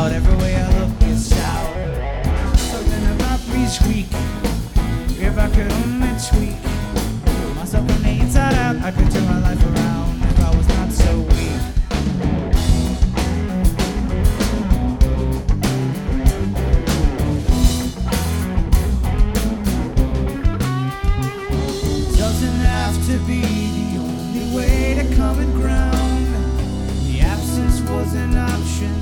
out. Every way I look is sour. Something about me's weak. If I could only tweak myself from the inside out, I could turn my life around if I was not so weak. Doesn't have to be the only way to common ground. The absence was an option.